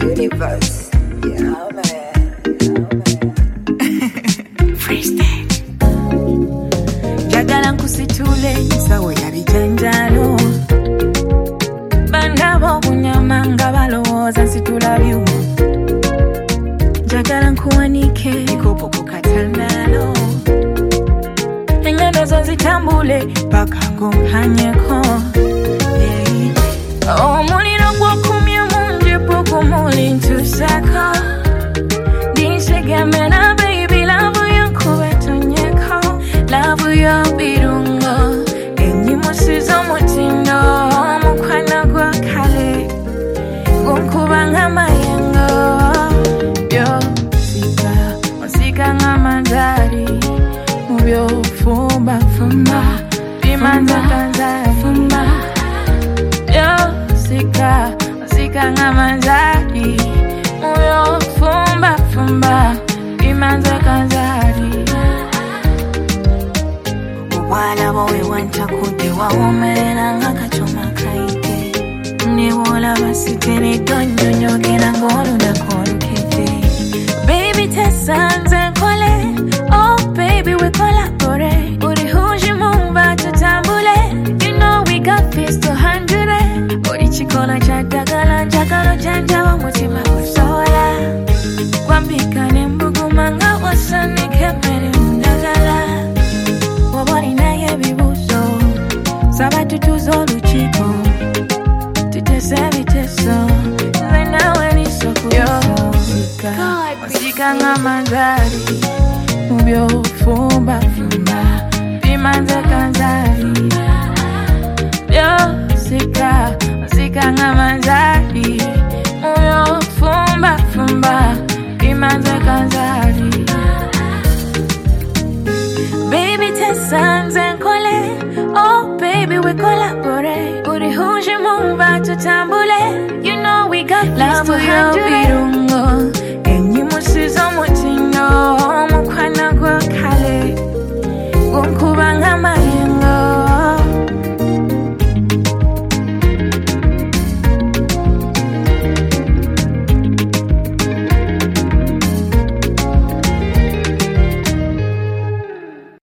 universe. Yeah, man. Freestyle. Jagala nkusitule nsawo ya bijanjalo. Bandabo bunyama nga balowooza nsitula byuma. Jagala nkuwanike ikopo ku katandalo. Engano zo zitambule paka ngomphanyeko. Omuliro gwokumya mungi pukumuli ntusako. Nishegemena baby love you kubetonyeko. Love you birungo enyimusizo mutindo mukwana gwa kale gunkuba ng'amayengo byo sika ng'amanzari mubyo fumba bimanza kanzari byo sika ng'amanzari mubyo fumba bimanza kanzari wala bowe wanta kude wawomerera ng'akachoma kaite niwola basitene donyonyo gena ngolu nakolukete baby tesanze nkole oh baby we collaborate uri huje mumba tutambule you know we got this to handle uri chikola cha dagala njagalo janjawa mutima gusola kwambikane mbugumanga wasanike mere mundagala wabari naye bibuzo sabatu tuzoluchiko tutese biteso nawe nisokuyo sika ng'amanzari mubyo fumba bimanza kanzari byo sika ng'amanzari mubyo fumba bimanza kanzari baby tesanze nkole oh baby we collaborate uri huje mumba tutambule you know we got love to handle birungo